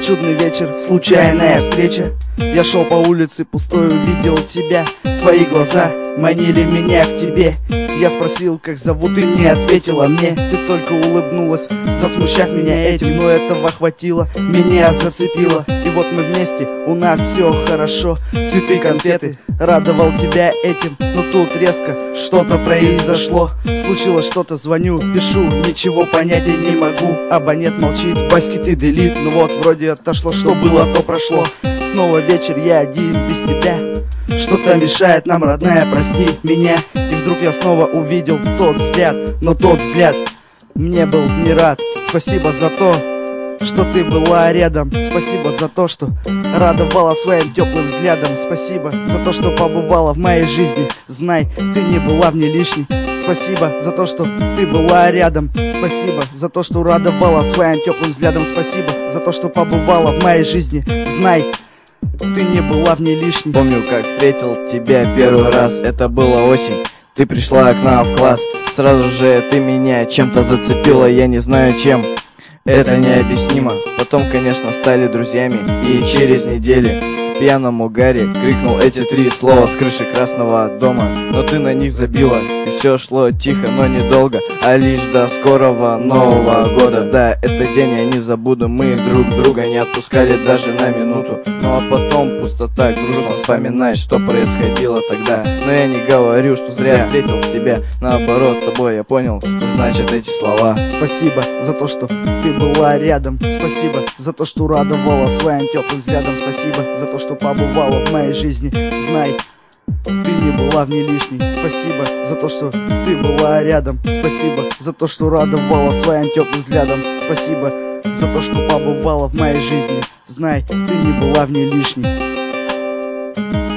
чудный вечер, случайная встреча. Я шел по улице пустой, увидел тебя. Твои глаза манили меня к тебе. Я спросил, как зовут, и не ответила мне. Ты только улыбнулась, засмущав меня этим. Но этого хватило, меня зацепило. И вот мы вместе, у нас все хорошо. Цветы, конфеты, радовал тебя этим. Но тут резко что-то произошло. Случилось что-то, звоню, пишу, ничего понять я не могу. Абонент молчит, Васьки ты делит. Ну вот, вроде отошло, что было, то прошло. Снова вечер, я один без тебя. Что-то мешает нам, родная, прости меня. И вдруг я снова увидел тот взгляд. Но тот взгляд мне был не рад. Спасибо за то, что ты была рядом. Спасибо за то, что радовала своим теплым взглядом. Спасибо за то, что побывала в моей жизни. Знай, ты не была в ней лишней. Спасибо за то, что ты была рядом. Спасибо за то, что радовала своим теплым взглядом. Спасибо за то, что побывала в моей жизни. Знай, ты не была в ней лишней. Помню, как встретил тебя первый раз. Это была осень, ты пришла к нам в класс. Сразу же ты меня чем-то зацепила, я не знаю чем. Это необъяснимо. Потом, конечно, стали друзьями. И через неделю в пьяном угаре крикнул эти 3 слова с крыши Красного дома. Но ты на них забила, и все шло тихо, но недолго, а лишь до скорого Нового года. Да, этот день я не забуду, мы друг друга не отпускали даже на минуту. Ну а потом пустота, грустно вспоминать, что происходило тогда. Но я не говорю, что зря встретил тебя. Наоборот, с тобой я понял, что значат эти слова. Спасибо за то, что ты была рядом. Спасибо за то, что радовала своим теплым взглядом. Спасибо за то, что побывала в моей жизни. Знай, ты не была в ней лишней. Спасибо за то, что ты была рядом. Спасибо за то, что радовала своим теплым взглядом. Спасибо за то, что побывала в моей жизни. Знай, ты не была в ней лишней.